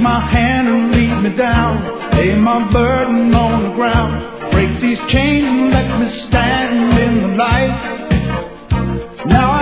my hand and lead me down. Lay my burden on the ground. Break these chains and let me stand in the light. Now